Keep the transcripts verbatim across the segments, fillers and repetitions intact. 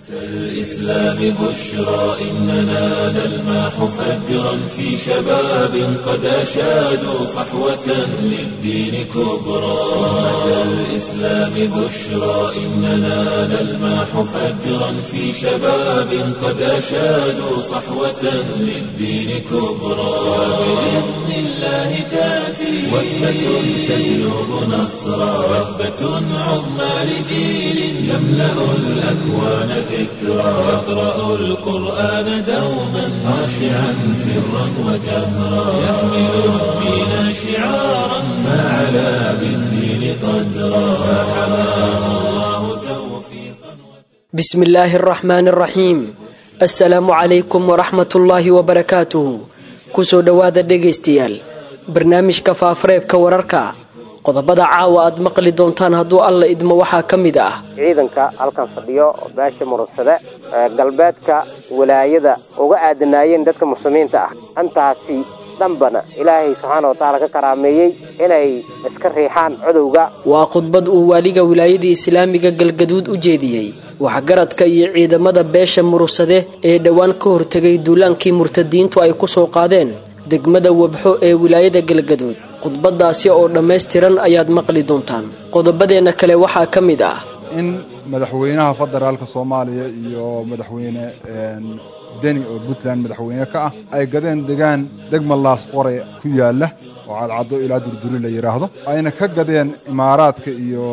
الإسلام بشرى إننا نلمح فجرا في شباب قد أشادوا صحوة للدين كبرى. أمة الإسلام بشرى إننا نلمح فجرا في شباب قد أشادوا صحوة للدين كبرى. وبإذن الله تأتي وثبة تجلب نصرا وثبة عظمى لجيل يملأ الأكوان ذكرى. يقرأ القرآن دوما خاشعا سرا وجهرا يحمل الدين شعارا ما علا بالدين قدرا. فحماه الله توفيقا. بسم الله الرحمن الرحيم. السلام عليكم ورحمة الله وبركاته. كسو دوادا دقيستيال برنامجka faafareebka wararka. qodobada caawa aad maqli doontaan hadduu alla idmo waxaa ka mid ah ciidanka halkan fadhiyo baasha murugsada galbeedka walaayada uga aadanaayeen dadka muslimiinta ah antaasi dambana ilaahay subhanahu wa ta'ala ka karaameeyay inay iska riixaan cudowga. waa khudbad uu waaliga wilaayada islaamiga galgaduud u jeediyay waxgaradka iyo ciidamada beesha murugsade ee dhawaan ka hortagay duulaankii murtadiintu ay ku soo qaadeen degmada wabxo ee wilaayada galgaduud. khudbadaasi oo dhameystiran ayaad maqli doontaan. qodobadeena kale waxaa ka mid ah in madaxweynaha federaalka Soomaaliya iyo madaxweyne deni oo Puntland madaxweyne ka ah ay gadeen degaan degma laas qore ku yaala oo cadcado ilaa durduri la yiraahdo ayna ka gadeen imaaraadka iyo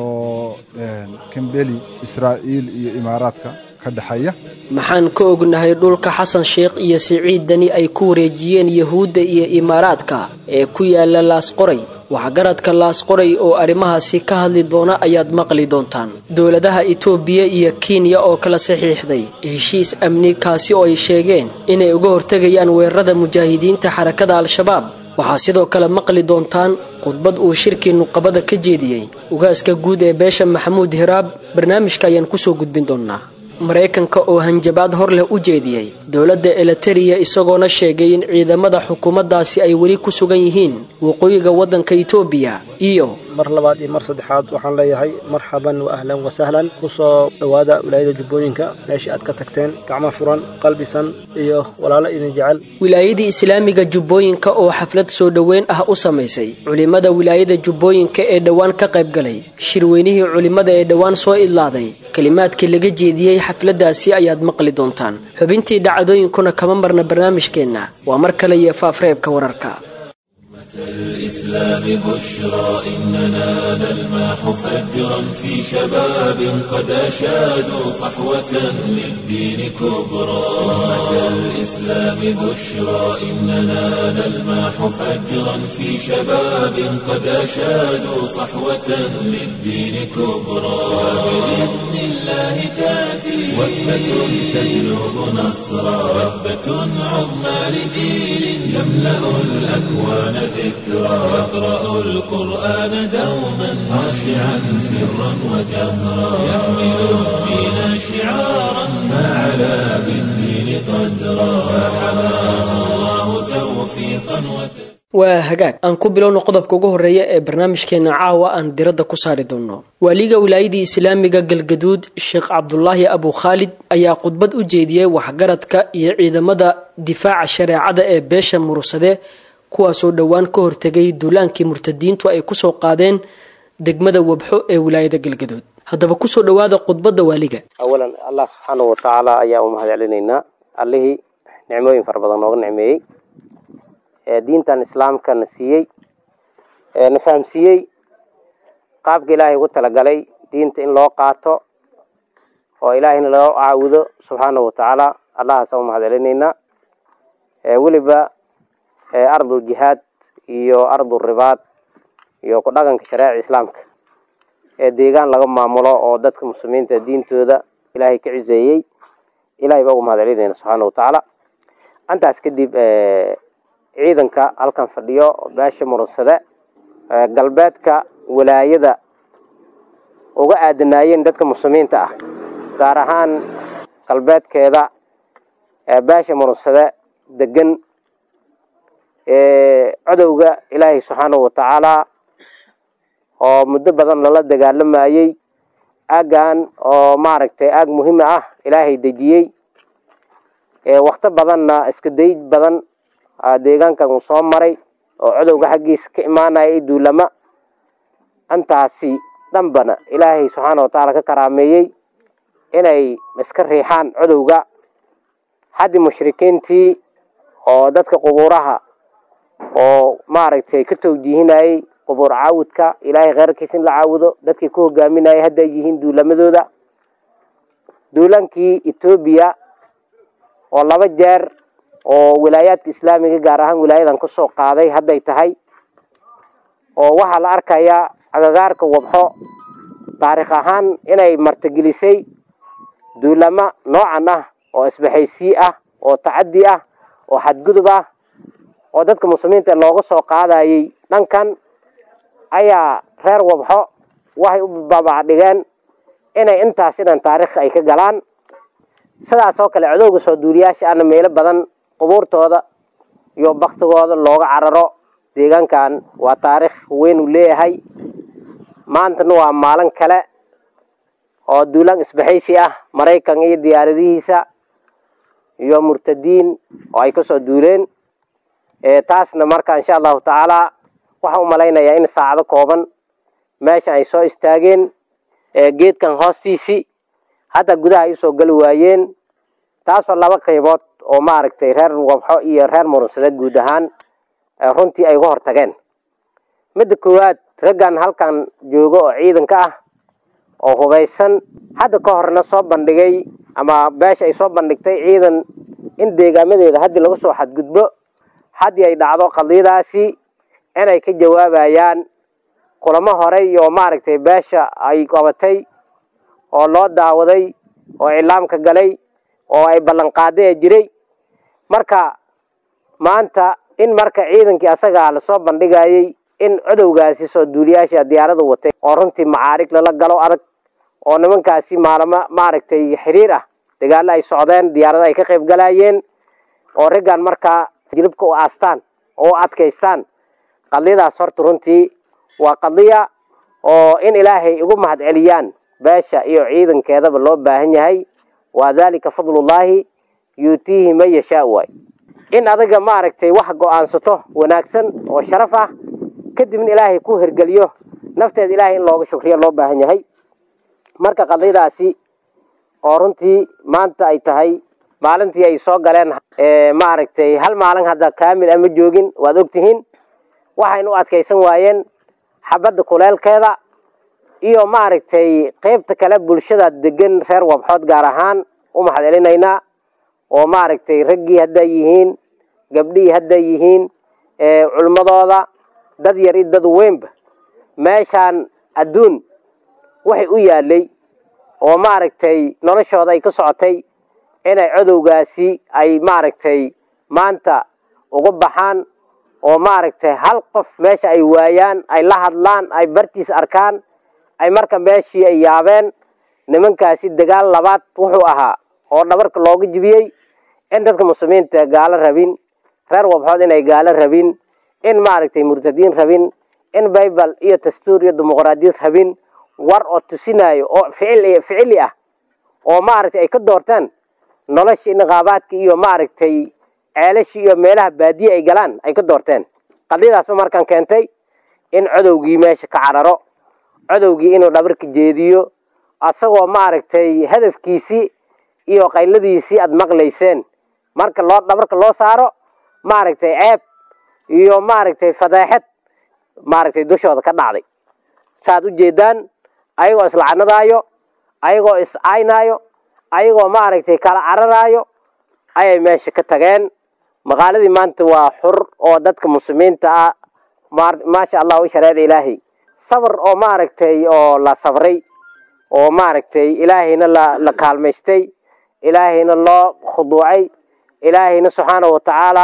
Kambeli Israa'iil iyo imaaraadka ka dhaxaya. maxaan ka ognahay dhulka xasan sheekh iyo siciid dani ay ku wareejiyeen yahuudda iyo imaaraadka ee ku yaala laas qoray. waxgaradka laas qoray oo arrimahaasi ka hadli doona ayaad maqli doontaan. dowladaha Itoobiya iyo Kenya oo kala saxiixday heshiis amni kaasi oo ay sheegeen inay uga hortagayaan weerarada mujaahidiinta xarakada al-shabaab. waxaa sidoo kale maqli doontaan khudbad uu shirkii nuqabada ka jeediyay ugaaska guud ee beesha Maxamuud Hiraab. barnaamijka ayaan ku soo gudbin doonaa. mareykanka oo hanjabaad hor leh u jeediyay dowladda Eritrea isagoona sheegay in ciidamada xukuumaddaasi ay weli ku sugan yihiin waqooyiga waddanka Itoobiya. iyo mar labaad iyo mar saddexaad waxaan leeyahay marxaban wa ahlan wa sahlan ku soo dhawaada wilaayada jubbooyinka meeshii aad ka tagteen gacmo furan qalbisan iyo walaalo idin jecel. wilaayada islaamiga jubbooyinka oo xaflad soo dhaweyn ah u sameysay culimada wilaayada jubbooyinka ee dhawaan ka qayb galay shirweynihii culimada ee dhawaan soo idlaaday. kalimaadkii laga jeediyay xafladaasi ayaad maqli doontaan. xubintii dhacdooyinkuna kama marna barnaamijkeena waa mar kale iyo faafareebka wararka. الإسلام بشرى إننا نلمح فجرا في شباب قد أشادوا صحوة للدين كبرى. أمة الإسلام بشرى إننا نلمح فجرا في شباب قد أشادوا صحوة للدين كبرى. وبإذن الله تأتي وثبة تجلب نصرا وثبة عظمى لجيل يملأ الأكوان ذكرى. يقرأ القرآن دوما خاشعا سرا وجهرا يحمل الدين شعارا ما علا بالدين قدرا. فحماه الله توفيقا وتوفيقا. waa hagaag aan ku bilowno qodobka ugu horeeya ee barnaamijkeena caawa aan diradda ku saari doono. waaliga wilaayada islaamiga galgaduud Sheekh Cabdullaahi Abu Khalid ayaa khudbad u jeediyay waxgaradka iyo ciidamada difaaca shareecada ee beesha murugsade kuwaasoo dhawaan ka hortagay duulaankii murtadiintu ay ku soo qaadeen degmada wabxo ee wilaayada galgaduud. haddaba ku soo dhawaada khudbadda waaliga. awalan Allah subhanahu wa ta'ala ayaa u mahadcelinaynaa allihii nicmooyin fara badan nooga nicmeeyay ee diintan islaamka na siiyay ee na fahamsiiyay qaabka ilaahay ugu talagalay diinta in loo qaato oo ilaahayna loo caawido subhanahu wa ta'ala. Allah ayaa u mahadcelinaynaa ee waliba ee ardul jihaad iyo ardul ribaad iyo ku dhaqanka shariica islaamka ee deegaan laga maamulo oo dadka muslimiinta diintooda ilaahay ka cizeeyay. ilaahay baa u mahadcelinayna subhanahu wa ta'ala. antaas kadib ee ciidanka halkan fadhiyo baasha murugsada galbeedka walaayada uga aadanaayeen dadka muslimiinta ah gaar ahaan galbeedkeeda ee baasha murugsada degan ee cadowga ilaahay subhanahu wa ta'ala oo muddo badan lala dagaalamayay aagan oo maaragtay aag muhiim ah ilaahay dejiyey ee waqti badanna iska day badan deegaankan uu soo maray oo cadowga xaggiisa ka imaanayay duulama antaasi dhanbana ilaahay subxaanahu wa tacaala ka karaameeyey inay iska riixaan cadowga haddii mushrikiintii oo dadka qubuuraha oo maaragtay ka tawjiihinayay qubuur caawudka ilaahay kheyrkiisa in la caabudo dadkii ku hogaaminayay hadday yihiin duulamadooda duulankii Ethiopia oo laba jeer oo wilaayaadka islaamiga gaar ahaan wilaayadan ku soo qaaday hadday tahay oo waxa la arkayaa agagaarka wabxo taariikh ahaan inay martigelisay duulama noocan ah oo isbaxaysi ah oo tacaddi ah oo xadgudub ah oo dadka muslimiinta looga soo qaadayay dhankan ayaa reer wabxo waxay u babacdhigeen inay intaas sidan taariikh ay ka galaan sidaas oo kale cadowga soo duuriyaasha ana meelo badan qubuurtooda iyo baktigooda looga cararo deegaankan waa taariikh weyn u leeyahay maantana waa maalin kale oo duulaan isbaxaysi ah Mareykan iyo diyaaradihiisa iyo murtadiin oo ay ka soo duuleen ee taasna marka insha Allah taala waxa u malaynayaa in saacado kooban meesha ay soo istaageen ee geedkan hoostiisi hada gudaha ay soo gal waayeen taasoo laba qaybood oo maaragtay reer wabxo iyo reer mursada guud ahaan runtii ay uga hortageen mid koowaad raggan halkan joogo oo ciidanka ah oo hubaysan hada ka horna soo bandhigay ama beesha ay soo bandhigtay ciidan in deegaamadeeda hadii lagu soo xadgudbo hadii ay dhacdo qadiidaasi inay ka jawaabayaan kulamo hore iyo maaragtay beesha ay qabatay oo loo daawaday oo islaamka galay oo ay ballan qaadeen jiray marka maanta in marka ciidankii asaga la soo bandhigayay in cadowgaasi soo duuliyaasha diyaarada watay oo runtii macaarig la galo adag oo nimankaasi maalma maaragtay xiriir ah dagaal ay socdeen diyaarada ay ka qayb galayeen oo rigan marka jilibka u aastaan oo adkaystaan qadiyadaas horta runtii waa qadiya oo in ilaahay ugu mahad celiyaan beesha iyo ciidankeedaba loo baahan yahay waa dalika fadlullaahi yuutihi man yashaa way in adaga maaragtay wax go'aansato wanaagsan oo sharaf ah kadib in ilaahay ku hirgaliyo nafteed ilaahay in looga shukriyo loo baahan yahay marka qadiyadaasi oo runtii maanta ay tahay maalintii ay soo galeen ee maaragtay hal maalin hadda kaamil ama joogin waad ogtihiin waxaynu adkaysan waayeen xabadda kuleelkeeda iyo maaragtay qaybta kale bulshada degan reer wabxood gaar ahaan u mahad celinaynaa oo maaragtay raggii hadda yihiin gabdhii hadda yihiin ee culmadooda dad yar iyo dad weynba meeshaan adduun waxay u yaalay oo maaragtay noloshooda ay ka socotay inay cadowgaasi ay maaragtay maanta uga baxaan oo maaragtay hal qof meesha ay waayaan ay la hadlaan ay bartiis arkaan ay marka meeshii ay yaabeen nimankaasi dagaal labaad wuxuu ahaa oo dhabarka looga jibiyay in dadka muslimiinta gaala rabin reer wabxood inay gaala rabin in maaragtay murtadiin rabin in bible iyo dastuur iyo dimuqraadiyad rabin war oo tusinayo oo ficil ficili ah oo maaragtay ay ka doortaan nolosha niqaabaadka iyo maaragtay ceelashi iyo meelaha baadiye ay galaan ay ka doorteen qadiyadaas markan keentay in cadowgii meesha ka cararo cadowgii inuu dhabarka jeediyo asagoo maaragtay hadafkiisi iyo qayladiisi aad maqlayseen marka loo dhabarka loo saaro maaragtay ceeb iyo maaragtay fadeexad maaragtay dushooda ka dhacday saad u jeedaan ayagoo islacanadaayo ayagoo is aynaayo ayagoo maaragtay kala cararaayo ayay meesha ka tageen magaaladii maanta waa xur oo dadka muslimiinta ah maasha Allah u shareecay ilaahay sabr oo maaragtay oo la sabray oo maaragtay ilaahayna la la kaalmaystay ilaahayna loo khuduucay ilaahayna subhanahu wa ta'ala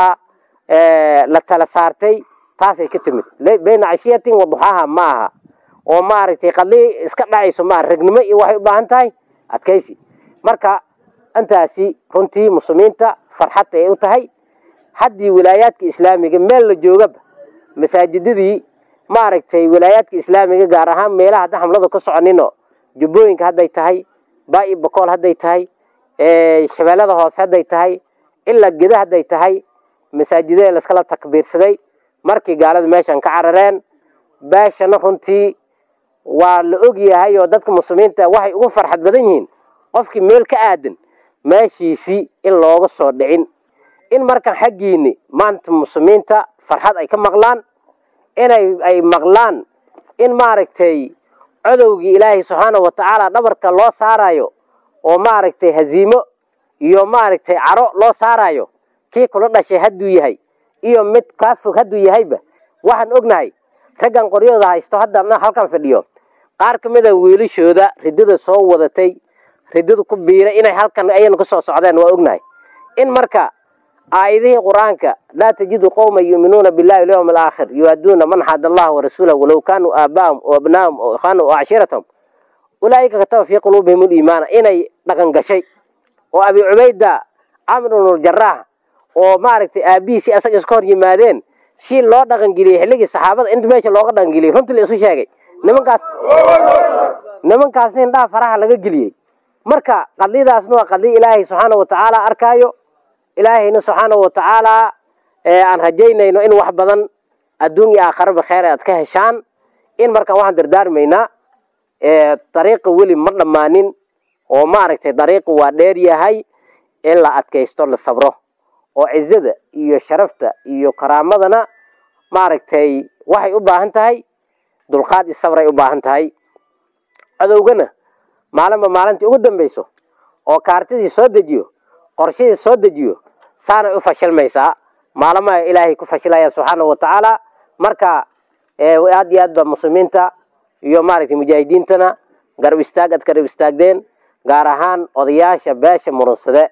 ee la tala saartay taasay ka timid bayna ashiyatin wa duhaha maaha oo maaragtay qadli iska dhacayso ma ragnimo iyo waxay u baahan tahay adkaysi marka antaasi runtii muslimiinta farxad ay u tahay haddii wilaayaadka islaamiga meel la jooga masaajidadii maaragtay wilaayaadka islaamiga gaar ahaan meelaha hadda xamlada ka soconino jubbooyinka hadday tahay baa'i bakool hadday tahay shabeellada hoose hadday tahay ilaa geda hadday tahay masaajidada layskala takbiirsaday markii gaalada meeshan ka carareen beeshana runtii waa la og yahay oo dadka muslimiinta waxay ugu farxad badan yihiin qofkii meel ka aadan meeshiisii in looga soo dhicin in markan xaggiini maanta muslimiinta farxad ay ka maqlaan inay ay maqlaan in maaragtay cadowgii ilaahay subxaanahu watacaala dhabarka loo saarayo oo maaragtay haziimo iyo maaragtay caro loo saarayo kii kula dhashay hadduu yahay iyo mid kaa fog hadduu yahayba waxaan ognahay raggan qoryooda haysto haddana halkan fadhiyo qaar ka mid a wiilashooda riddada soo wadatay riddada ku biiray inay halkan ayana ku soo socdeen waa ognahay in marka aayadihii qur-aanka laa tajidu qowman yuuminuuna billahi walyawmi alaakhir yu'adduuna man xaada allaha warasuulahu walow kaanuu aabaahum oo abnaahum oo ikhwaanahum oo cashiiratahum ulaa'ika kataba fii quluubihim aliimaana inay dhaqan gashay oo abi cubayda camr ibn jaraax oo maaragtay aabihiisii asaga iska hor yimaadeen si loo dhaqangeliyey xilligii saxaabada inta meesha looga dhaqangeliyey runtii la isu sheegay nimankaas nimankaasna indhaha faraha laga geliyey marka qadiyadaasna waa qadiya ilaahay subxaanahu watacaala arkaayo ilaahayna subxaanahu watacaala aan rajaynayno in wax badan adduun iyo aakharaba kheyr aad ka heshaan in markaan waxaan dardaarmaynaa dariiqa weli ma dhammaanin oo maaragtay dariiqa waa dheer yahay in la adkaysto la sabro oo cizada iyo sharafta iyo karaamadana maaragtay waxay u baahan tahay dulqaad iyo sabray u baahan tahay cadowgana maalinba maalintii ugu dambayso oo kaartidii soo dejiyo qorshadii soo dejiyo saanay u fashilmaysaa maalmaha ilaahay ku fashilaya subxaanahu watacaala marka aad iyo aad ba muslimiinta iyo maaragtay mujaahidiintana garab istaag aad garab istaagdeen gaar ahaan odayaasha beesha murunsade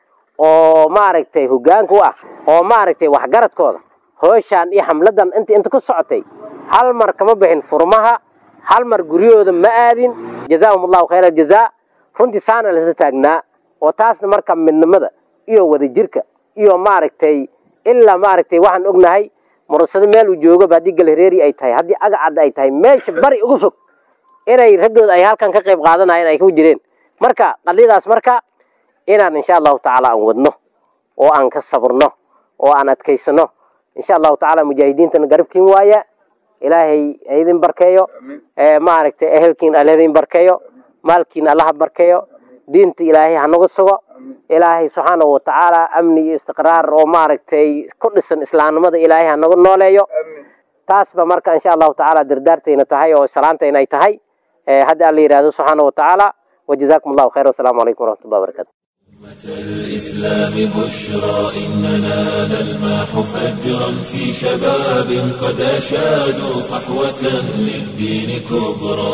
oo maaragtay hoggaanka u ah oo maaragtay waxgaradkooda hooshaan iyo xamladan inta inta ku socotay hal mar kama bixin furmaha hal mar guryahooda ma aadin jazaahum allahu khayra aljazaa runtii saana lasa taagnaa oo taasna marka midnimada iyo wadajirka iyo maaragtay ilaa maaragtay waxaan ognahay murunsado meel uu joogoba haddii galhareeri ay tahay haddii agacadda ay tahay meesha bari ugu fog inay raggooda ay halkan ka qayb qaadanayeen ay ku jireen marka qadiyadaas marka inaan insha allahu tacaala aan wadno oo aan ka sabrno oo aan adkaysano insha allahu tacaala mujaahidiintana garabkiin waaya ilaahay idin barkeeyo maaragtay ehelkiin alla idin barkeeyo maalkiin allaha barkeeyo diinta ilaahay hanagu sugo ilaahay subxaanahu watacaala amni iyo istiqraar oo maaragtay ku dhisan islaamnimada ilaahay hanagu nooleeyo taasba marka insha allahu tacaala dardaartayna tahay oo salaantayna ay tahay hadda alla yidhaahdo subxaanahu watacaala وجزاكم الله خير والسلام عليكم ورحمة الله وبركاته. الإسلام بشرى إننا نلمح فجرا في شباب قد أشادوا صحوة للدين كبرى.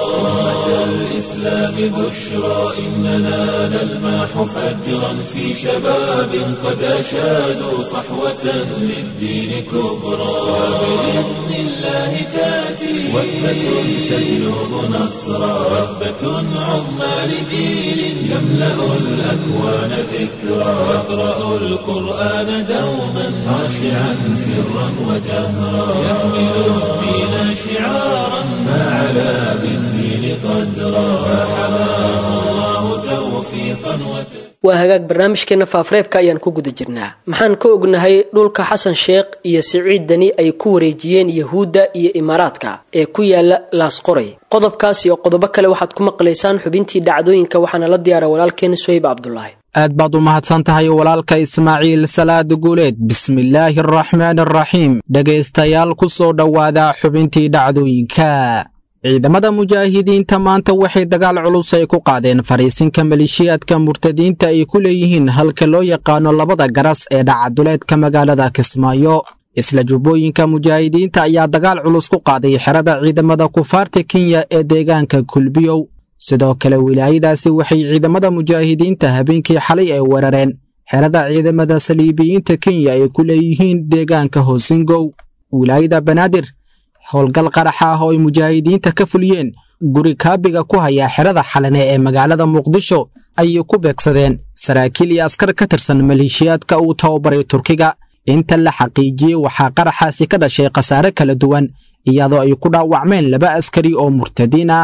الإسلام بشرى إننا نلمح فجرا في شباب قد أشادوا صحوة للدين كبرى. بإذن الله تأتي وثبة تجلب نصرا وثبة عظمى لجيل يملأ الأكوان ذكرى يقرأ القرآن دوما خاشعا سرا وجهرا يحمل الدين شعارا ما علا بالدين قدرا فحماه الله توفيقا وتوفيقا. waa hagaag barnaamijkeena faafareebka ayaan ku guda jirnaa. maxaan ka ognahay dhulka xasan sheekh iyo siciid dani ay ku wareejiyeen yahuudda iyo imaaraadka ee ku yaala laasqoray? qodobkaas iyo qodobo kale waxaad ku maqlaysaan xubintii dhacdooyinka waxaana la diyaara walaalkeena Suhayb Cabdullaahi. aad baad u mahadsan tahay walaalka Ismaaciil Salaad Guuleed. bismillaahir rahmaanir rahiim. dhageystayaal ku soo dhawaada xubintii dhacdooyinka. ciidamada mujaahidiinta maanta waxay dagaal culus ay ku qaadeen fariisinka maleeshiyaadka murtadiinta ay ku leeyihiin halka loo yaqaano labada garas ee dhacaduleedka magaalada Kismaayo. isla jubbooyinka mujaahidiinta ayaa dagaal culus ku qaaday xerada ciidamada kufaarta Kenya ee deegaanka Kulbiyow. sidoo kale wilaayadaasi waxay ciidamada mujaahidiinta habeenkii xalay ay weerareen xerada ciidamada saliibiyiinta Kenya ay ku leeyihiin deegaanka Hoosingow. wilaayada Banaadir howlgal qarax ah oo ay mujaahidiinta ka fuliyeen guri kaabiga ku haya xerada xalane ee magaalada Muqdisho ayay ku beegsadeen saraakiil iyo askar ka tirsan maleeshiyaadka uu tababaray Turkiga. inta la xaqiijiyay waxaa qaraxaasi ka dhashay khasaare kala duwan iyadoo ay ku dhaawacmeen laba askari oo murtadiin ah.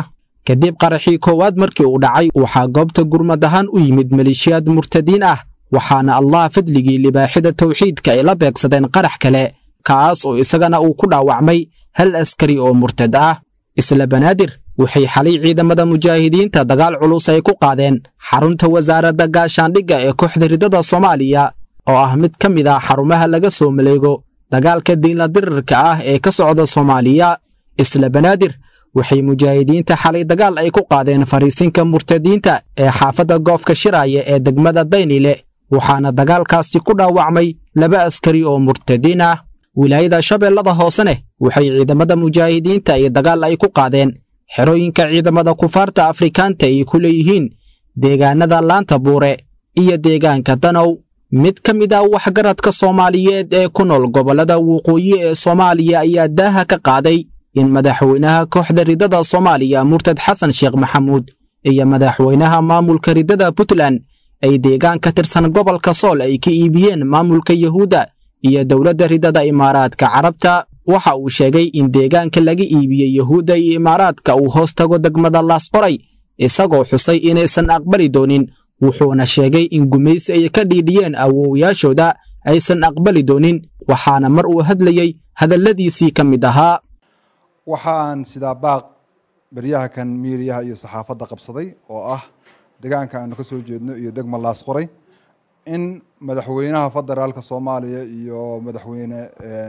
kadib qaraxii koowaad markii uu dhacay waxaa goobta gurmad ahaan u yimid maleeshiyaad murtadiin ah waxaana allah fadligii libaaxida tawxiidka ay la beegsadeen qarax kale kaas oo isagana uu ku dhaawacmay hal askari oo murtad ah isla banaadir waxay xalay ciidamada mujaahidiinta dagaal culus ay ku qaadeen xarunta wasaaradda gaashaandhigga ee kooxda ridada Soomaaliya oo ah mid ka mid ah xarumaha laga soo maleego dagaalka diinla dirirka ah ee ka socda Soomaaliya isla banaadir waxay mujaahidiinta xalay dagaal ay ku qaadeen fariisinka murtadiinta ee xaafadda goofka shiraaye ee degmada Daynile waxaana dagaalkaasi ku dhaawacmay laba askari oo murtadiin ah wilaayada Shabeellada Hoosane waxay ciidamada mujaahidiinta ay dagaal ay ku qaadeen xerooyinka ciidamada kufaarta Afrikaanta ay ku leeyihiin deegaanada Laanta Buure iyo deegaanka Danow mid ka mid ah waxgaradka Soomaaliyeed ee ku nool gobolada waqooyi ee Soomaaliya ayaa daaha ka qaaday in madaxweynaha kooxda ridada Soomaaliya Murtad Xasan Sheekh Maxamuud iyo madaxweynaha maamulka ridada Puntland ay deegaan ka tirsan gobolka Sool ay ka iibiyeen maamulka Yahuuda iyo dawladda ridada Imaaraadka Carabta waxa uu sheegay in deegaanka laga iibiyay Yahuuda iyo Imaaraadka uu hoos tago degmada Laasqoray isagoo xusay inaysan aqbali doonin wuxuuna sheegay in gumaysi ay ka dhiidhiyeen awoowayaashooda aysan aqbali doonin waxaana mar uu hadlayay hadalladiisii ka mid ahaa waxaan sidaa baaq baryaha kan miiriyaha iyo saxaafadda qabsaday oo ah deegaanka aanu ka soo jeedno iyo degma Laasqoray in madaxweynaha federaalka Soomaaliya iyo madaxweyne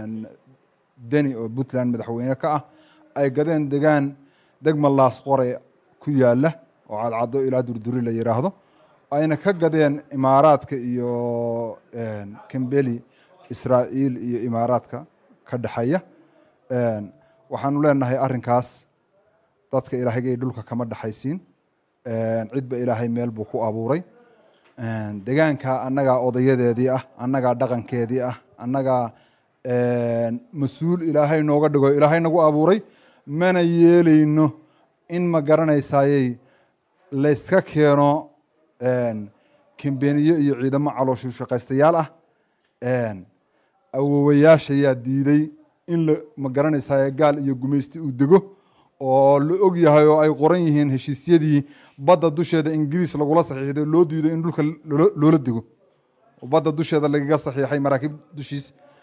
Deni oo Puntland madaxweyne ka ah ay gadeen deegaan degma Laasqoray ku yaala oo cadcado ilaa durduri la yiraahdo ayna ka gadeen Imaaraadka iyo Kambeli Israa'iil iyo Imaaraadka ka dhaxaya waxaanu leenahay arrinkaas dadka Ilaahay dhulka kama dhaxaysiin cidba Ilaahay meel buu ku abuuray deegaanka annaga odayadeedii ah annaga dhaqankeedii ah annaga mas'uul Ilaahay nooga dhigo Ilaahay nagu abuuray mana yeelayno in ma garanaysayay la iska keeno kambeniyo iyo ciidamo calooshu shaqaystayaal ah awoowayaasha yaa diiday in la ma garanaysayay gaal iyo gumaysti uu dego oo la og yahay oo ay qoran yihiin heshiisyadii badda dusheeda Ingiriis lagula saxiixday loo diiday in dhulka loola dego badda dusheeda lagaga saxiixay maraakiib dushiis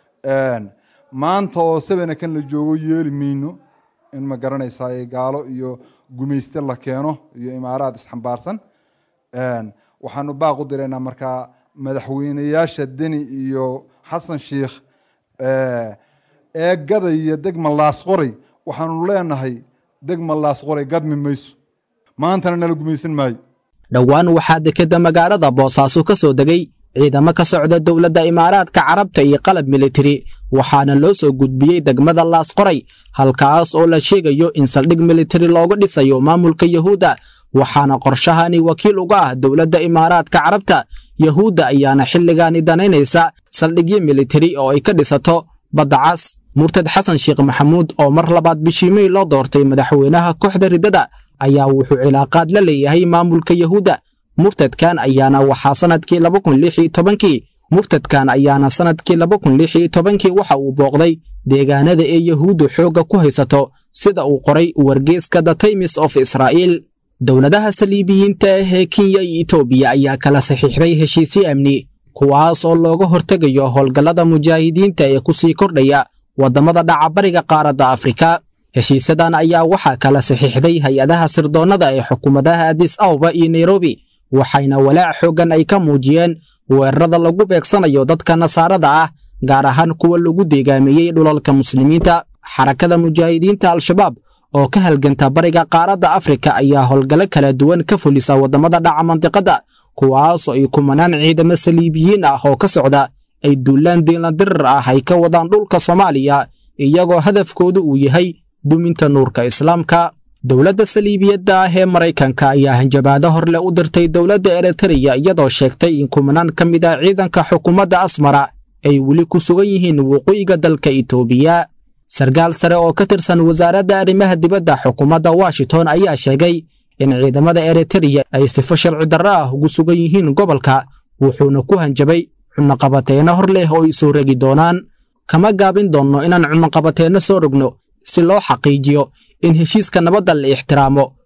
maanta oo sabana kan la joogo yeeli miino in ma garanaysayay gaalo iyo gumayste la keeno iyo Imaaraad isxambaarsan waxaanu baaq u direynaa marka madaxweynayaasha Deni iyo Xasan Sheekh ee gadaya degma Laasqoray waxaanu leenahay degma Laasqoray gadmi mayso maantana nala gumaysan maayo dhawaan waxaa dekeda magaalada Boosaaso ka soo degay ciidamo ka socda dawladda Imaaraadka Carabta iyo qalab military waxaana loo soo gudbiyay degmada Laasqoray halkaas oo la sheegayo in saldhig military looga dhisayo maamulka Yahuuda waxaana qorshahani wakiil uga ah dawladda Imaaraadka Carabta Yahuuda ayaana xilligaani danaynaysa saldhigyo military oo ay ka dhisato badda cas Murtad Xasan Sheekh Maxamuud oo mar labaad bishii May loo doortay madaxweynaha kooxda ridada ayaa wuxuu cilaaqaad la leeyahay maamulka Yahuuda murtadkan ayaana waxa sanadkii laba kun lix iyo toban murtadkan ayaana sanadkii laba kun lix iyo toban waxa uu booqday deegaanada ee Yahuudu xooga ku haysato sida uu qoray wargeyska The Times of Israel dawladaha saliibiyiinta ee Kenya iyo Itoobiya ayaa kala saxiixday heshiisyo amni kuwaas oo looga hortagayo howlgallada mujaahidiinta ee ku sii kordhaya wadamada dhaca bariga qaaradda Afrika heshiisadan ayaa waxa kala saxiixday hay'adaha sirdoonada ee xukuumadaha Addis Ababa iyo Nairobi waxayna walaac xoogan ay ka muujiyeen weerarada lagu beegsanayo dadka nasaarada ah gaar ahaan kuwa lagu deegaamiyay dhulalka muslimiinta xarakada mujaahidiinta al-shabaab oo ka halganta bariga qaaradda Afrika ayaa howlgalo kala duwan ka fulisa wadamada dhaca mantiqada kuwaas oo ay kumanaan ciidamo saliibiyiin ah oo ka socda ay duulaan diinla dirir ah ay ka wadaan dhulka Soomaaliya iyagoo hadafkoodu uu yahay duminta nuurka islaamka dawladda saliibiyadda ah ee Mareykanka ayaa hanjabaado horle u dirtay dawladda Eritrea iyadoo sheegtay in kumanaan ka mid ah ciidanka xukuumadda Asmara ay weli ku sugan yihiin waqooyiga dalka Itoobiya sargaal sare oo ka tirsan wasaaradda arrimaha dibadda xukuumadda Washington ayaa sheegay in ciidamada Eritrea ay sifo sharci darro ah ugu sugan yihiin gobolka wuxuuna ku hanjabay cunaqabateena hor leh oo ay soo ragi doonaan kama gaabin doono inaan cunaqabateena soo rogno si loo xaqiijiyo in heshiiska nabadda la ixtiraamo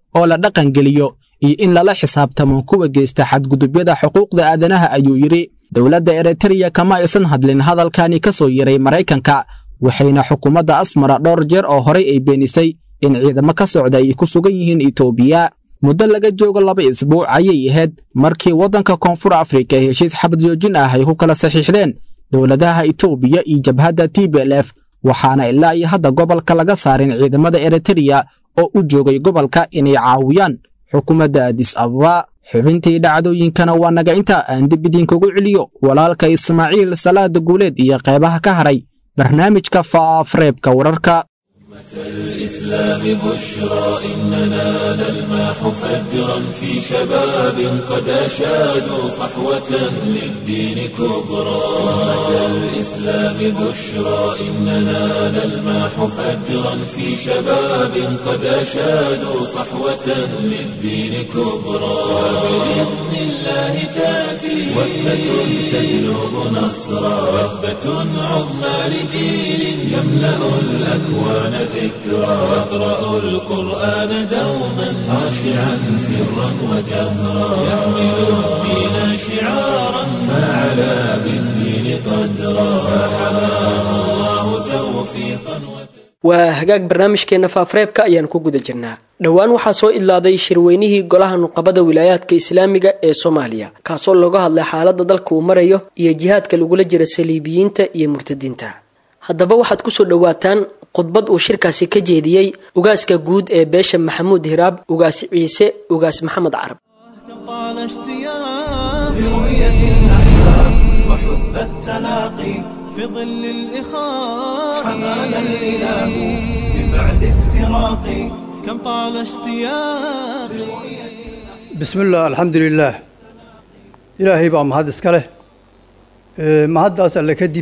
oo la dhaqangeliyo iyo in lala xisaabtamo kuwa geysta xadgudubyada xuquuqda aadanaha ayuu yidhi dowladda eritreya kama aysan hadlin hadalkani ka soo yaray maraykanka waxayna xukuumadda asmara dhowr jeer oo horay ay beenisay in ciidamo ka socda ay ku sugan yihiin itoobiya muddo laga joogo laba isbuuc ayay ahayd markii waddanka koonfur afrika ee heshiis xabad joojin ah ay ku kala saxiixdeen dowladaha itoobiya iyo jabhadda t b l f waxaana ilaa iyo hadda gobolka laga saarin ciidamada eritreya oo u joogay gobolka inay caawiyaan xukuumadda addis ababa xubintii dhacdooyinkana waa naga inta aan dib idinkugu celiyo walaalka ismaaciil salaada guuleed iyo qaybaha ka haray barnaamijka faafareebka wararka الإسلام بشرى إننا نلمح فجرا في شباب قد أشادوا صحوة للدين كبرى الإسلام بشرى إننا نلمح فجرا في شباب قد أشادوا صحوة للدين كبرى وبإذن الله تأتي وثبة تجلب نصرا وثبة عظمى لجيل يملأ الأكوان ذكرى يقرأ القرآن دوما خاشعا سرا وجهرا يحمل الدين شعارا ما علا بالدين قدرا فحماه الله توفيقا waa hagaag barnaamijkeena faafareebka ayaan ku guda jirnaa dhowaan waxaa soo idlaaday shirweynihii golaha nuqabada wilaayaadka islaamiga ee Soomaaliya kaasoo looga hadlay xaaladda dalka uu marayo iyo jihaadka lagula jiro saliibiyiinta iyo murtadiinta haddaba waxaad ku soo dhawaataan khudbad uu shirkaasi ka jeediyey ugaaska guud ee beesha maxamuud hiraab ugaas ciise ugaas maxamed carab في ظل الإخاء حمانا الإله من بعد افتراقي كم طال اشتياقي بسم الله الحمد لله إلهي بقى مهد اسكاله مهد أسأل لك ديب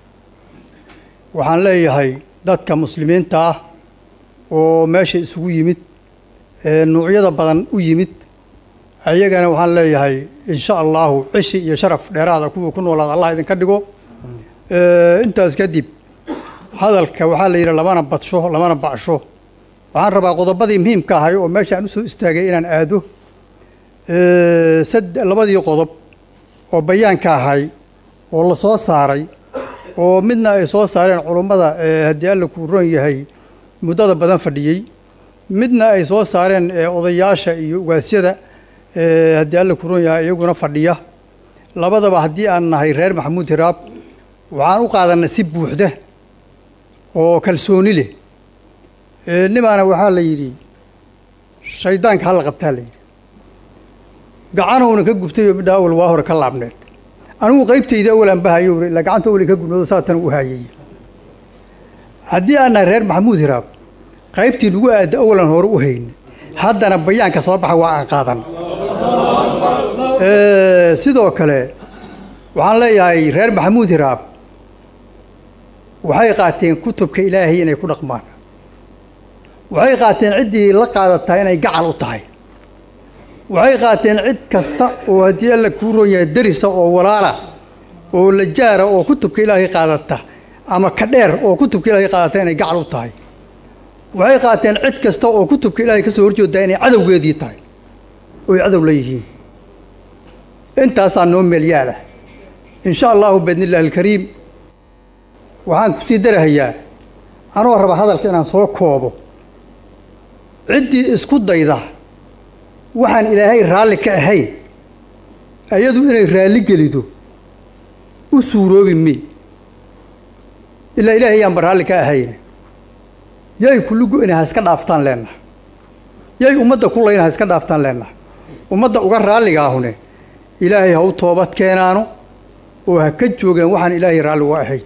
وحان لي هاي dadka muslimiinta ah oo meesha isugu yimid ee noocyada badan u yimid ayagana waxaan leeyahay insha Allah cishi iyo sharaf dheeraad ah kuwa ku noolaad Allah idin ka dhigo ee intaas kadib hadalka waxa la yiraahdaa lamana badsho lamana bacsho waxaan rabaa qodobadii muhiimka ah oo meesha aan u soo istaagay inaan aado ee sad labadii qodob oo bayaanka ahay oo la soo saaray oo midna ay soo saareen culimada haddii alla ku roon yahay muddada badan fadhiyay midna ay soo saareen odayaasha iyo ugaasyada haddii alla ku roon yahay iyaguna fadhiya labadaba haddii aan nahay reer maxamuud hiraab waxaan u qaadanay si buuxda oo kalsooni leh nimaana waxaa la yidhi shaydaanka hala qabtaa la yidhi gacanowna ka gubtay oo midhaa awal waa hore ka laabneed anigu qaybtayda awalan bahayo la gacanta awal ka gubnado saatan u hayay haddii aan reer maxamuud hiraab qaybtii lagu aad awalan hore u hayn haddana bayaanka soo baxa waa aan qaadan ee sidoo kale waxaan leeyahay reer maxamuud hiraab waxay qaateen kutubka ilaahay inay ku dhaqmaan waxay qaateen ciddii la qaadataa inay gacal u tahay waxay qaateen cid kasta oo haddii alla kuu roon yahay darisa oo walaala oo la jaara oo kutubka ilaahay qaadata ama ka dheer oo kutubka ilaahay qaadata inay gacal u tahay waxay qaateen cid kasta oo kutubka ilaahay ka soo horjeedaa inay cadowgeedii tahay oo ay cadow la yihiin intaasaa noo meel yaala insha allahu biidnillaahi alkariim waxaan ku sii darahayaa anoo raba hadalka inaan soo koobo ciddii isku dayda waxaan ilaahay raalli ka ahayn ayadu inay raalli gelido u suuroobi mi ilaa ilaahay yaanba raalli ka ahayn yay kullugu inay ha iska dhaaftaan leennaha yay ummadda kullayna ha iska dhaaftaan leennaha ummadda uga raalliga ahune ilaahay ha u toobad keenaano oo ha ka joogeen waxaan ilaahay raalli uga ahayn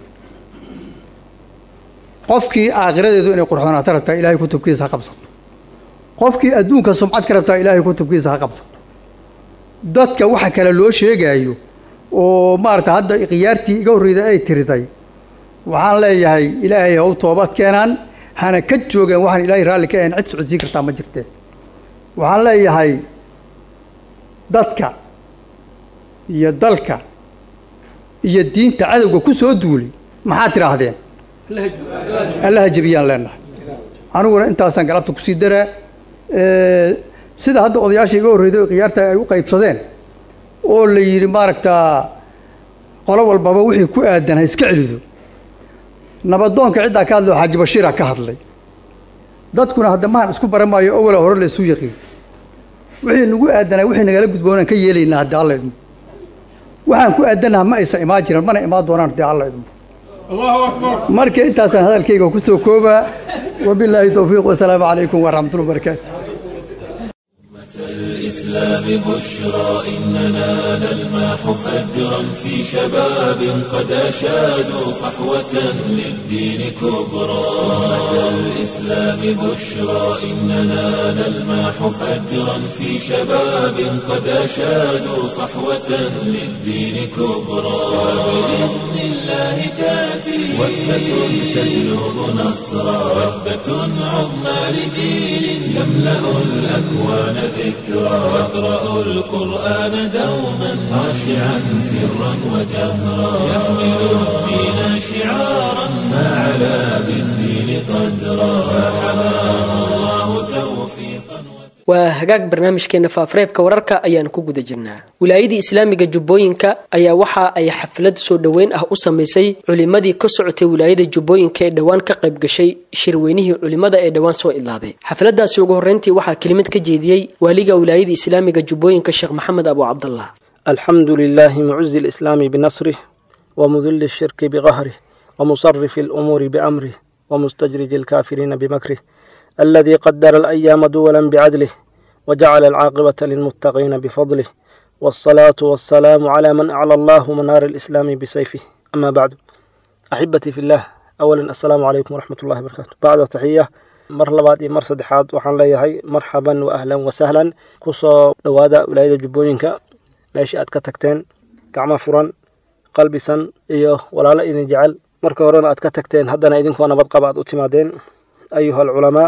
qofkii aakhiradeedu inay qurxoonaato rabtaa ilaahay kutubkiisa ha qabsato qofkii adduunka sumcad ka rabtaa ilaahay kutubkiisa ha qabsato dadka waxa kale loo sheegayo oo maarata hadda khiyaartii iga horreyda ay tiriday waxaan leeyahay ilaahay ha u toobad keenaan hana ka joogeen waxaan ilaahay raalli ka ahayn cid socodsiin kartaa ma jirteen waxaan leeyahay dadka iyo dalka iyo diinta cadowga ku soo duulay maxaad tidhaahdeen allaha jebiyaan leennahay aniguna intaasaan galabta kusii daraa sida hadda odayaasha iga horreeyay oo khiyaarta ay u qaybsadeen oo la yiri maaragtaa qolo walbaba wixii ku aadan ha iska celido nabadoonka cidda ka hadlay Xaaji Bashiir ka hadlay dadkuna hadda ma isku baramaayo oo wala hore la isu yaqiin wixii nagu aadanay wixii nagala gudboonaan ka yeelaynaa hadda alla idmo waxaan ku aadanaha ma aysan imaan jirin mana imaan doonaan hadda alla idmo Allahu akbar marka intaasaan hadalkayga ku soo koobaa wabillahi tawfiiq wa salaamu calaykum wa rahmatullahi wa barakaatuh الإسلام بشرى إننا نلمح فجرا في شباب قد أشادوا صحوة للدين كبرى أمة الإسلام بشرى إننا نلمح فجرا في شباب قد أشادوا صحوة للدين كبرى وبإذن الله تأتي وثبة تجلب نصرا وثبة عظمى لجيل يملأ الأكوان ذكرى يقرأ القرآن دوما خاشعا سرا وجهرا يحمل الدين شعارا ما علا بالدين قدرا فحماه الله توفيقا waa hagaag barnaamijkeena faafareebka wararka ayaan ku guda jirnaa wilaayada islaamiga jubbooyinka ayaa waxa ay xaflad soo dhaweyn ah u sameysay culimadii ka socotay wilaayada jubbooyinka ee dhawaan ka qayb gashay shirweynihii culimada ee dhawaan soo ilaaday xafladaasi ugu horeyntii waxaa kelimad ka jeediyay waaliga wilaayada islaamiga jubbooyinka Sheekh Maxamed Abu Abdullah alxamdulillahi mu'izzi al-islam bi nasrihi wa mudhill ash-shirk bi qahrihi wa musarrif al-umuri bi amrihi wa mustajrij al-kafirin bi makrihi الذي قدر الأيام دولا بعدله وجعل العاقبة للمتقين بفضله والصلاة والسلام على من أعلى الله منار الإسلام بسيفه أما بعد أحبتي في الله أولا السلام عليكم ورحمة الله وبركاته بعد تحية مرحبا مرصد حاد وحن ليهي مرحبا وأهلا وسهلا كسو دوادا ولاية جبونينكا ماشي أتكتكتين كعما فران قلبي سن إيوه ولا لا إذن جعل مركا ورانا أتكتكتين هدنا إذن كوانا بدقى بعض أتمادين أيها العلماء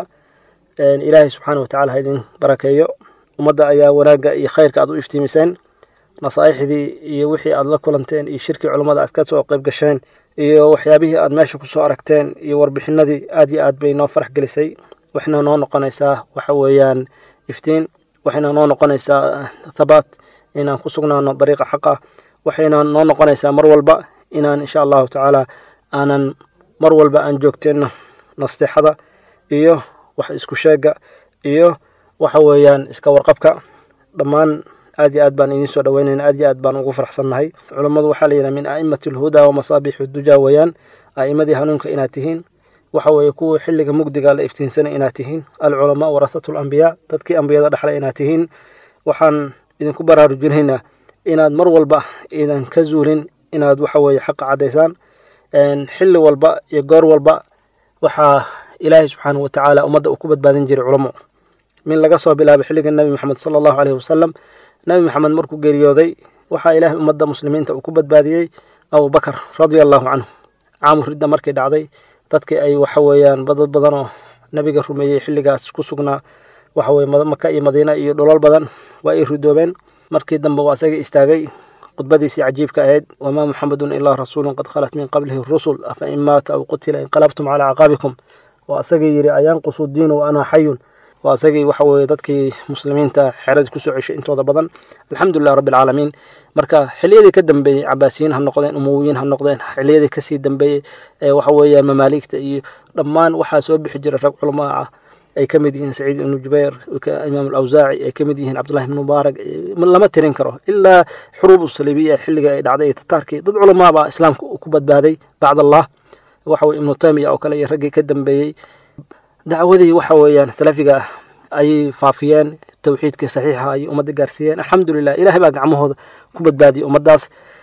إلهي سبحانه وتعالى هيدين بركايو ومدى أيها وناقا إي خيرك أدو إفتيمسين نصائح دي إي وحي أدلا كولنتين إي شركة علماء أتكاتو وقيب قشين إي وحيابيه أد ماشي كسو أركتين إي وربحنا دي آدي آد بينو فرح قلسي وحنا نونو قنيساه وحويان إفتين وحنا نونو قنيساه ثبات إنا كسونا أن طريقة حقا وحنا نونو قنيساه مرولبا إنا إن شاء الله تعالى أنا مرولبا أن جوكتين نصتحضا إيوه wax isku sheega iyo waxa weeyaan iska warqabka dhamaan aad iyo aad baan idin soo dhaweynayna aad iyo aad baan ugu faraxsanahay culimadu waxa la yiraahdaa min a'immatul huda wa masabihud duja wayaan a'immadii hanuunka inaad tihiin waxa weeye kuwa xilliga mugdiga la iftiinsanay inaad tihiin al ulama warasatul anbiya dadkii anbiyada dhaxlay inaad tihiin waxaan idinku baraarujinaynaa inaad mar walba idan ka zuulin inaad waxa weeye xaq cadeysaan een xilli walba iyo goor walba waxa إلهي سبحانه وتعالى أمد أكوبت بعدين جري علماء من لقصوا بلا بحلق النبي محمد صلى الله عليه وسلم نبي محمد مركو جريودي وحا إلهي أمد مسلمين تأكوبت بعدي أبو بكر رضي الله عنه عام رد مركي دعدي تدكي أي وحويان بدل بدنه نبي قرمي حلق كسقنا وحوي مكة مدينة دولار بدن وأي ردوبين مركي دم بواسق استاجي قد بديسي عجيب كأيد وما محمد إلا رسول قد خلت من قبله الرسل أفإن مات أو قتل انقلبتم على عقابكم وأسجي يري أيان قصو الدين وأنا حي وأسجي وحوي ضدكي مسلمين تا حرز كسو عيش انتو ضبضن الحمد لله رب العالمين مركا حليدي كدم بي عباسيين هالنقدين أمويين هالنقدين حليدي كسي دم بي وحوي المماليك تأي لمان وحا سوى بحجر الرق علماء أي كمدين سعيد بن جبير وكإمام الأوزاعي أي كمدين عبد الله بن مبارك من لما ترينكره إلا حروب الصليبية حلقة دعدية التاركي ضد علماء با إسلام كوبت بهذي بعد الله وحوي ابن تيمية أو كلا يرجع كدم بي دعوذي وحويان سلفية أي فافيان توحيد كصحيحة أي أمد جارسيان الحمد لله إلهي بقى عمه كوبت بادي أمداس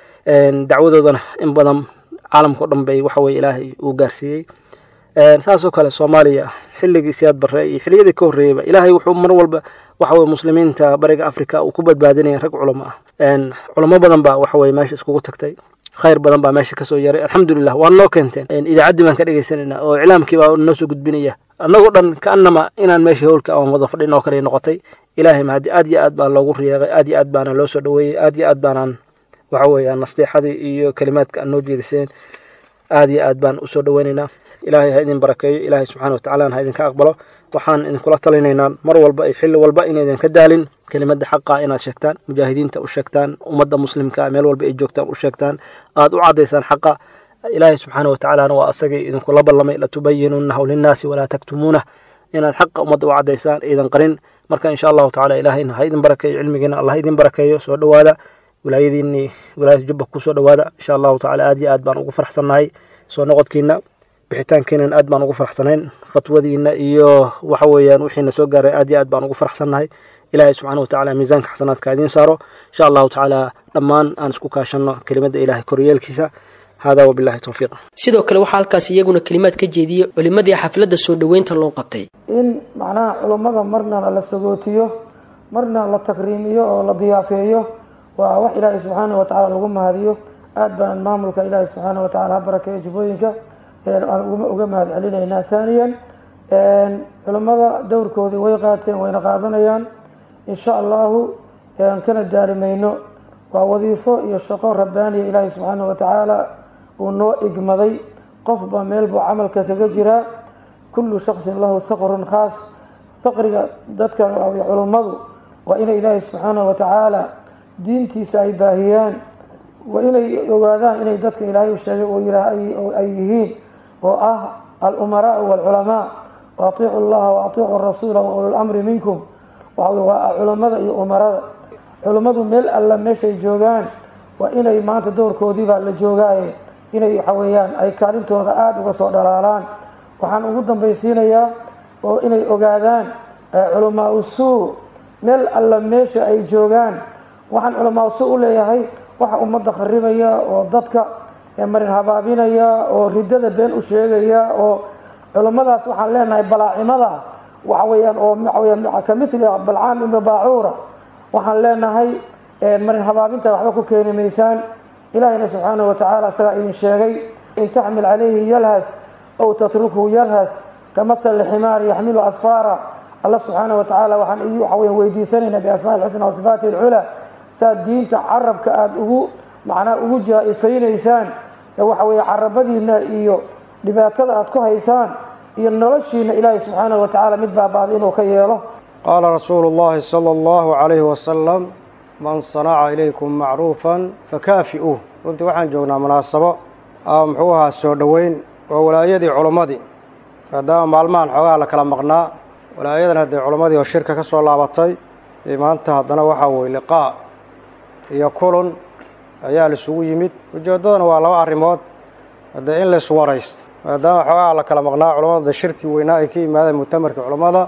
دعوذي ذن إن بدم عالم كرم بي وحوي إلهي وجارسي ساسو كلا الصومالية حلقي سياد بري حلقي كوري إلهي وحوم مرول وحوي مسلمين تا بريق أفريقيا وكوبت بادين رجع علماء إن علماء بدن بقى وحوي ماشي سكوت تكتي خير بدن بقى ماشي كسو يري الحمد لله والله كنتين إن إذا عدي من كده سننا أو إعلام كبا الناس قد بنية أنا قلنا كأنما إن ماشي هولك أو مضاف لنا وكري نقطي إلهي ما أدي أدي أد بان لو غري أدي أد بان لو سدوي أدي أد بان وحوي النصيحة هذه كلمات كأنه جيدسين أدي أد بان أسدويننا إلهي هيدين بركة إلهي سبحانه وتعالى هيدين كأقبله waxaan idinkula talinaynaa mar walba iyo xilli walba inaydan ka daalin kelimada xaqa inaad sheegtaan mujaahidiinta u sheegtaan ummadda muslimka meel walba ay joogtaan u sheegtaan aad u cadaysaan xaqa ilaahay subxaanahu watacaala waa asagay idinkula ballamay latubayinunahu linnaasi walaa taktumuunah inaad xaqa ummadda u cadaysaan iidan qarin marka insha allahu tacaala ilaahayna ha idin barakeeyo cilmigiina allah idin barakeeyo soo dhowaada wilaayadiinii wilaayada jubba kusoo dhowaada insha allahu tacaala aad iyo aad baan ugu farxsannahay soo noqodkiina bixitaankiinan aad baan ugu farxsanayn fatwadiina iyo waxa weeyaan wixiina soo gaaray aad iyo aad baan ugu farxsannahay ilaahay subxaanahu watacaala miisaanka xasanaadka idiin saaro insha allahu tacaala dhammaan aan isku kaashanno kelimada ilaahay koryeelkiisa hada wabillahi tawfiiq sidoo kale waxaa halkaas iyaguna kelimaad ka jeediyey culimadii xafladda soo dhoweynta loo qabtay in macnaha culummada marna la sagootiyo marna la takriimiyo oo la diyaafeeyo waa wax ilaahay subxaanahu watacaala lagu mahadiyo aad baan maamulka ilaahay subxaanahu watacaala ha barakeeyo jubbooyinka aan uga mahad celinaynaa haaniyan culummada dowrkoodii way qaateen wayna qaadanayaan insha allahu kana daalimayno waa wadiifo iyo shaqo rabbaaniya ilaahay subxaanahu watacaala uu noo igmaday qofba meel buu camalka kaga jiraa kullu shaksin lahu thaqrun khaas thaqriga dadka culummadu waa inay ilaahay subxaanahu watacaala diintiisa ay baahiyaan waa inay ogaadaan inay dadka ilaahay u sheegay oo ay yihiin oo ah al-umaraau waalculamaa wa atiicu llaha wa atiicu rasuula wa ulul amri minkum waa culammada iyo umarada culummadu meel alla meeshay joogaan waa inay maanta dowrkoodiibaa la joogaaye inay waxa weeyaan ay kaalintooda aada uga soo dhalaalaan waxaan ugu dambaysiinayaa oo inay ogaadaan culamaa usuu meel alla meesha ay joogaan waxaan culamaa usuu u leeyahay waxa ummadda kharibaya oo dadka marin habaabinaya oo ridada been u sheegaya oo culummadaas waxaan leenahay balaacimada waxa weeyaan oo waxaweyaan ka mithli balcaam ibnu baacuura waxaan leenahay marin habaabinta waxba ku keeni maysaan ilaahayna subxaanahu watacaala isagaa idin sheegay in taxmil calayhi yalhad aw tatrukhu yalhad kamathali lximaari yaxmilu asfaara alla subxaanahu watacaala waxaan idin waxa weyan weydiisanaynaa biasmaa ilxusna wa sifaati alculaa saad diinta carabka aada ugu macnaa ugu jaa-ifaynaysaan ee waxa weeye carabadiina iyo dhibaatada aada ku haysaan iyo noloshiina ilaahay subxaanahu watacaala mid baabaaday inuu ka yeelo qaala rasuulu llahi sala allahu calayhi wasalam man sanaca ilaykum macruufan fakaafi'uuh runtii waxaan joognaa munaasabo a muxuu ahaa soo dhoweyn waa walaayadii culummadii maadaama maalmahan xoogaha la kala maqnaa walaayadan haddee culummadii oo shirka ka soo laabatay maanta haddana waxaa weye liqaa iyo kulun ayaa laisugu yimid ujeeddadana waa laba arrimood haddee in laiswaraysto maadaama xoogaha la kala maqnaa culammada shirkii weynaa ay ka yimaadeen mutamarka culammada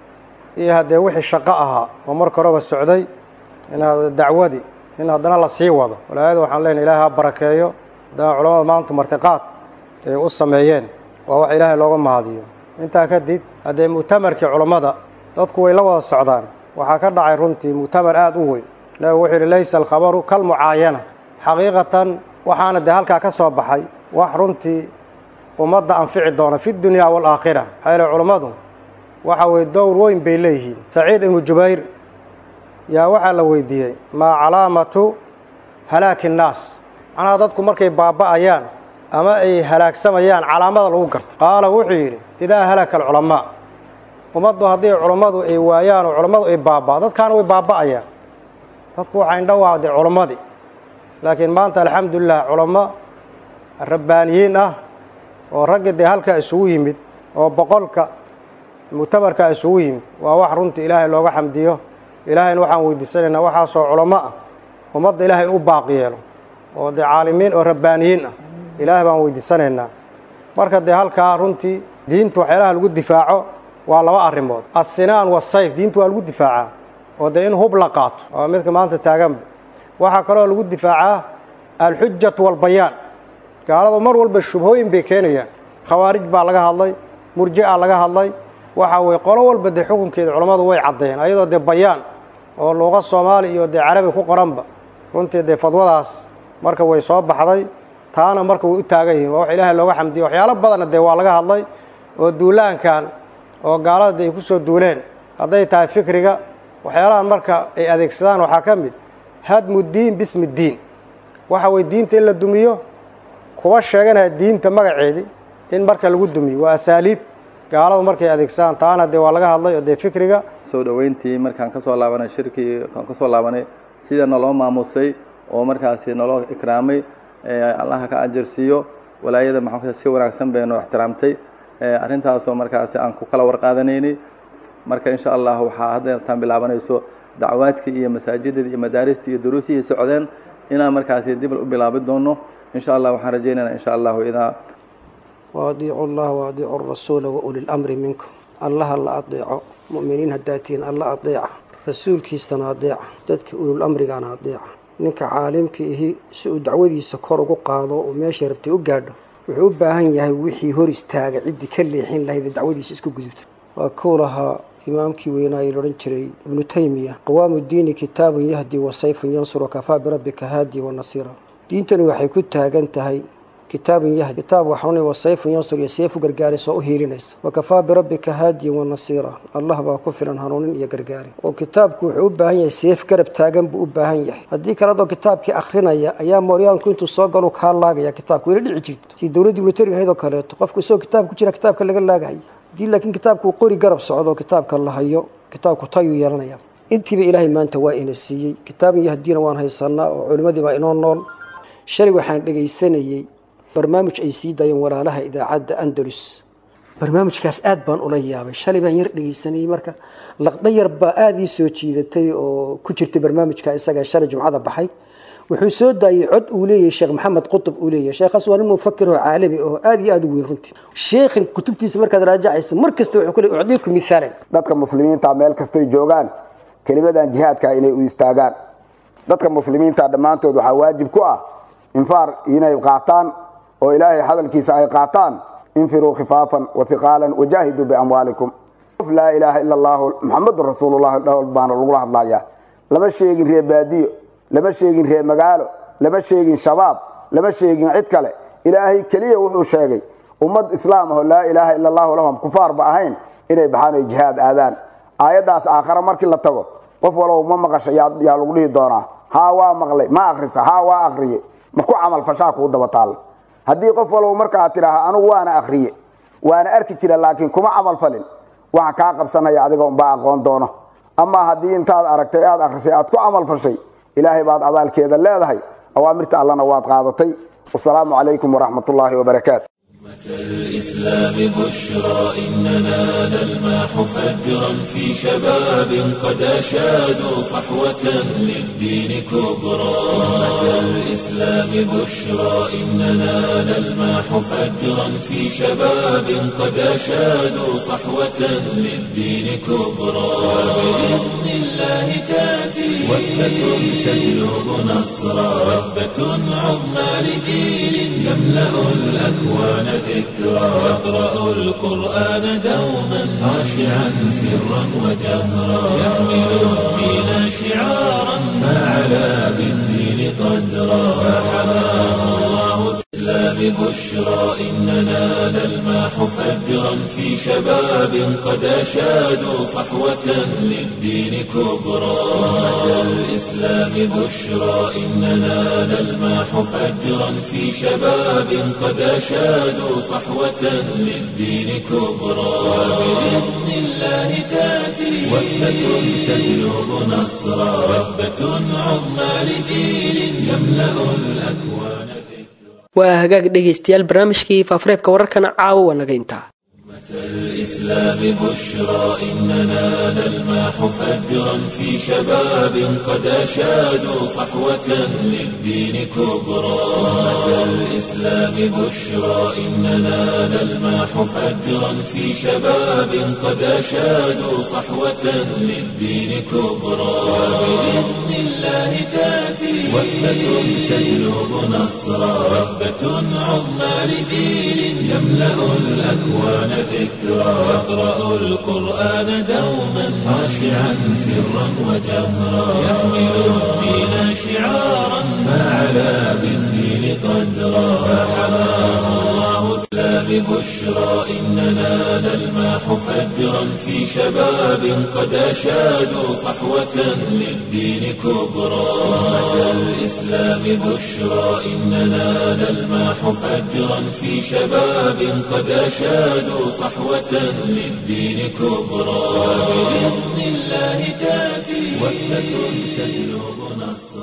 iyo haddee wixii shaqo ahaa oo marka horeba socday in dacwadii in haddana la sii wado walaayada waxaan leenahay ilaahay ha barakeeyo haddana culamada maanta martiqaad ay u sameeyeen waa wax ilaahay looga mahadiyo intaa kadib haddee mu'tamarkii culammada dadku way la wada socdaan waxaa ka dhacay runtii mu'tamar aada u weyn nabigu wuxuu yihi laysa alkhabaru kalmucaayana xaqiiqatan waxaana dee halkaa ka soo baxay wax runtii ummadda anfici doona fi dunyaa waalaakhira maxaa yeele culammadu waxa weye dowr weyn bay leeyihiin saciid ibnu jubayr yaa waxaa la weydiiyey maa calaamatu halaaki innaas macnaha dadku markay baaba'ayaan ama ay halaagsamayaan calaamada lagu garto qaala wuxuu yidhi idaa halaka alculamaa ummaddu haddii culammadu ay waayaan oo culammadu ay baaba'o dadkaana way baaba'ayaan dadku waxaa indhowaa dee culammadii laakiin maanta alxamdulilah culamo rabbaaniyiin ah oo ragga dee halkaa isugu yimid oo boqolka mu'tamarkaa isugu yimid waa wax runtii ilaahay looga xamdiyo ilaahayna waxaan weydiisanaynaa waxaasoo culamo ah ummadda ilaahay in u baaqi yeelo oo dee caalimiin oo rabbaaniyiin ah ilaahay baan weydiisanaynaa marka dee halkaa runtii diinta waxyaalaha lagu difaaco waa laba arrimood assinaan wasayf diinta waa lagu difaacaa oo dee in hub la qaato oo midka maanta taaganba waxaa kaloo lagu difaacaa alxujatu walbayaan gaaladu mar walba shubhooyin bay keenayaan khawaarij baa laga hadlay murji'a laga hadlay waxaa weye qolo walba dee xukunkeeda culammadu way caddeeyeen ayadoo dee bayaan oo luuqa soomaali iyo dee carabi ku qoranba runtii dee fadwadaas marka way soo baxday taana marka way u taagan yihiin waa wax ilaahay looga xamdiyo waxyaalo badanna dee waa laga hadlay oo duulaankan oo gaalada ay ku soo duuleen hadday tahay fikriga waxyaalahan marka ay adeegsadaan waxaa ka mid hadmu diin bismi diin waxa weye diinta in la dumiyo kuwa sheeganaya diinta magaceedii in marka lagu dumiyo waa asaaliib gaaladu markay adeegsadaan taana dee waa laga hadlay oo dee fikriga soo dhaweyntii markaan ka soo laabanay shirkii ka soo laabanay sida naloo maamusay oo markaasi naloo ikraamay allaha ka ajarsiiyo walaayada maxaa si wanaagsan baynu ixtiraamtay arrintaas oo markaasi aan ku kala warqaadanaynay marka insha Allah waxa hadda tan bilaabanayso dacwaadkii iyo masaajidada iyo madaarista iyo duruusii socdeen inaan markaasi dib u bilaabi doono insha Allah waxaan rajaynaynaa insha Allah ida واطيعوا الله واطيعوا الرسول وأولي الأمر منكم الله الله أطيعه مؤمنين هداتين الله أطيعه رسول كيستنا أطيعه تدك أولي الأمر كان أطيعه نك عالم كيه سو دعودي سكر وقاضه وما شربتي وقعده وعوبهن يهي وحي هورستاغ عدي كل حين لا إذا دعودي اسكو جدود وكولها إمامك ويناي لورنشري ابن تيمية قوام الدين كتاب يهدي وسيف ينصر وكفى بربك هادي والنصير دينتن waxay ku taagan tahay كتاب يهدي كتاب وحوني وسيف ينصر يسيف وقرقاري سو هيرينيس وكفى بربك هادي والنصير الله با كفرن هنون يا قرقاري وكتابك وحو باهن يسيف قرب تاغن بو باهن يحي هدي كردو كتابك اخرينيا ايام موريان كنتو سو غلو كا لاغيا كتابك ويلا دحي جيرت سي دولدي بلوتري هيدو كaleeto qofku soo kitaab ku jira kitaabka laga laagahay dii laakiin kitaabku qori garab socdo kitaabka la hayo kitaabku tayu yeelanaya intiba ilaahay maanta waa ina siiyay kitaab yahdina waan haysanaa oo culimadii baa inoo nool shalay waxaan dhageysanayay barnaamij ay sii daayeen walaalaha idaacada Andalus barnaamijkaas aad baan ula yaabay shalay baan yar dhageysanay marka laqda yar baa aad ii soo jiidatay oo ku jirtay barnaamijka isaga shalay jumcada baxay wuxuu soo daayay cod uu leeyahay Sheekh Maxamed Qutb uu leeyahay sheekhaas waa nin mufakkir oo caalami oo aad iyo aad u weyn runtii sheekhin kutubtiisa markaad raajacayso markasta wuxuu ku leeyahay ucdiiku misaalan dadka muslimiinta meel kasta ay joogaan kalimadan jihaadka inay u istaagaan dadka muslimiinta dhamaantood waxa waajib ku ah infaar inay qaataan oo ilaahay hadalkiisa ay qaataan infiru khifafan wa thiqalan wajahidu bi amwalikum la ilaha illa allah muhammadur rasulullah baan lagu hadlayaa lama sheegin reebaadiyo lama sheegin reer magaalo lama sheegin shabaab lama sheegin cid kale ilaahay kaliya wuxuu sheegay ummad islaam ah la ilaha illa allah lahum kufaar ba ahayn inay baxaan jihaad aadaan aayadaas aakhira markii la tago qof walow ma maqashay yaa lagu dhihi doonaa ha waa maqlay ma akhrisa ha waa akhriye ma ku amal fashaa ku daba taal haddii qof walow markaa tiraha anigu waana akhriye waana arki jira laakiin kuma amal falin waxa ka qabsanaya adiga un baa aqoon doono ama haddii intaad aragtay aad akhrisay aad ku amal fashay ilaahay baad abaalkeeda leedahay awaamirta allana waad qaadatay wassalaamu calaykum waraxmatullaahi wabarakaatu الإسلام بشرى إننا نلمح فجرا في شباب قد أشادوا صحوة للدين كبرى أمة الإسلام بشرى إننا نلمح فجرا في شباب قد أشادوا صحوة للدين كبرى وبإذن الله تأتي وثبة تجلب نصرا وثبة عظمى لجيل يملأ الأكوان ذكرى يقرأ القرآن دوما خاشعا سرا وجهرا يحمل الدين شعارا ما علا بالدين قدرا فحماه الله الإسلام بشرى إننا نلمح فجرا في شباب قد أشادوا صحوة للدين كبرى أمة الإسلام بشرى إننا نلمح فجرا في شباب قد أشادوا صحوة للدين كبرى وبإذن الله تأتي وثبة تجلب نصرا وثبة عظمى لجيل يملأ الأكوان waa hagaag dhegaystayaal barnaamijkii faafareebka wararkana caawa naga intaa الإسلام بشرى إننا نلمح فجرا في شباب قد أشادوا صحوة للدين كبرى أمة الإسلام بشرى إننا نلمح فجرا في شباب قد أشادوا صحوة للدين كبرى وبإذن الله تأتي وثبة تجلب نصرا وثبة عظمى لجيل يملأ الأكوان ذكرى يقرأ القرآن دوما خاشعا سرا وجهرا يحمل الدين شعارا ما علا بالدين قدرا فحماه الله الإسلام بشرى إننا نلمح فجرا في شباب قد أشادوا صحوة للدين كبرى أمة الإسلام بشرى إننا نلمح فجرا في شباب قد أشادوا صحوة للدين كبرى وبإذن الله تأتي وثبة تجلب نصرا